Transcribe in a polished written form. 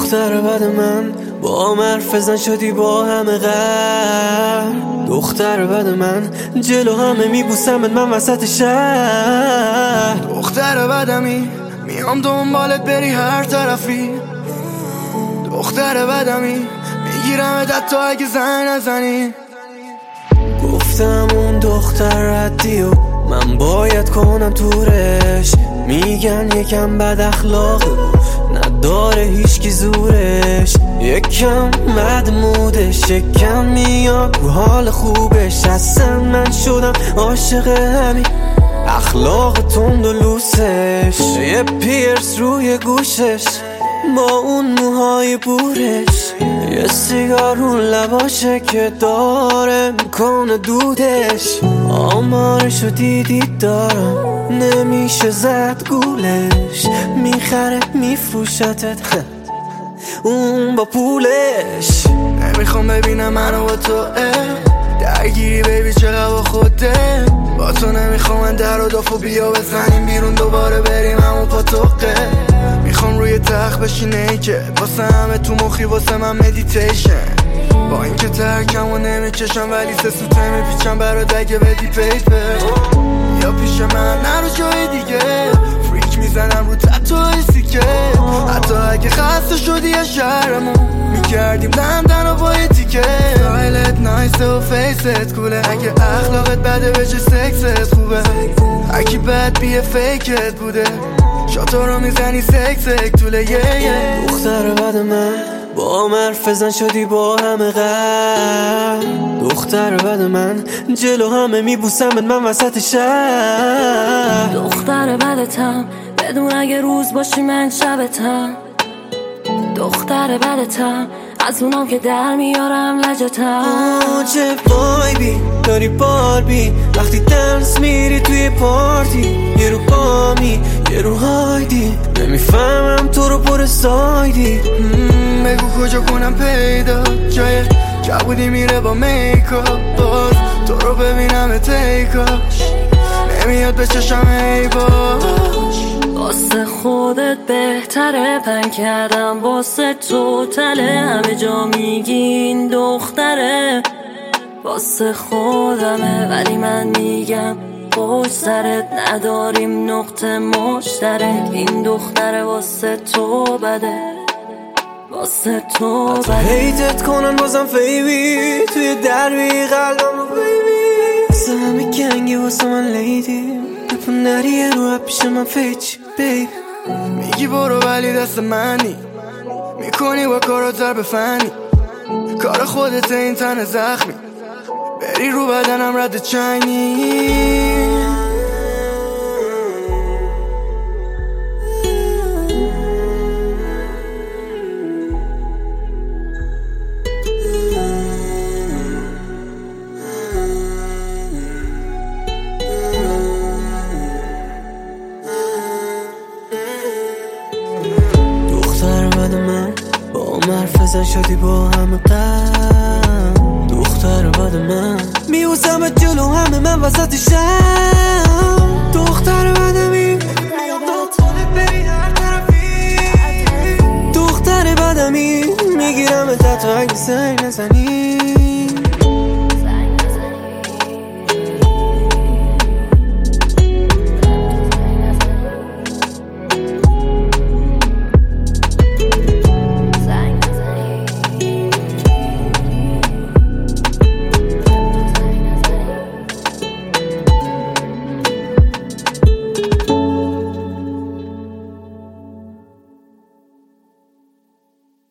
دختر بد من با حرف زن شدی با همه غر. دختر بد من جلو همه میبوسمت من وسط شهر. دختر بدمی میام دنبالت بری هر طرفی. دختر بدمی میگیرمت حتی اگه زنگ نزنی. گفتم اون دختر ردی و من باید کنم تورش. میگن یکم بد اخلاقه نداره هیچکی زورش. یکم بد مودش یکم میاد رو حال خوبش. اصلا من شدم عاشق همین اخلاق تند و لوسش. یه پیرس روی گوشش با اون موهای بورش. یه سیگار اون لباشه که داره میکنه دودش. آمارشو دیدی دارم نمیشه زد گولش. میخره میفروشتت اون با پولش. نمیخوام ببینم منو با تو درگیری بیبی چقدر با خوده. با تو نمیخوام من در و دافو بیا بزنیم بیرون دوباره بریم همون پاتوقه. میخوام روی تخت بشینه که واسه همه تو مخی واسه من مدیتیشن. با اینکه ترکم و نمیکشم ولی سه سوته میپیچم برات اگه بدی پیپر. یا پیش من نرو جای دیگه فریک میزنم رو تتوی سیکه. حتی اگه خسته شدی از شهرمون میکردیم لندن و با یه تیکه. سایلت نایسه و فیست کوله. اگه اخلاقت بده بچه سکست خوبه. هرکی بد بیه فیکت بوده. شاتو رو میزنی سکسک طوله دختر بد من با حرف زن شدی با همه غر. دختر بد من جلو همه میبوسمت من وسط شهر. دختر بدتم بدون اگه روز باشی من شبتم. دختر بدتم از اونام که در میارم لجتم. چه وایبی داری باربی وقتی دنس میری توی پارتی. یه رو بامی یه رو هایدی نمیفهمم تو رو پر سایدی. بگو کجا کنم پیدا جای جوودی میره با میکاپ. باز تو رو ببینم تیکاش نمیاد به چشم ای باش. واسه خودت بهتره پن کردم واسه تو تله. همه جا میگین دختره واسه خودمه ولی من میگم پشت سرت نداریم نقطه مشترک. این دختره واسه تو بده واسه تو بده. هیتت کنن بازم فیبی توی دربی قلبم رو بیبی. واسه همه گنگی واسه من لیدی نپون نریه رو پیش من فیچ بیب. میگی برو ولی دست منی میکنی با کارا ضرب فنی. کار خودت این تن زخمی بری رو بدنم رد چنگی. دختر بد من با حرف زن شدی با همه غم. دختر بد من میوزمت جلو همه من وسط شم. دختر بدمی میام دنبالت بری هر طرفی. دختر بدمی میگیرم تا اگه زنگ نزنی.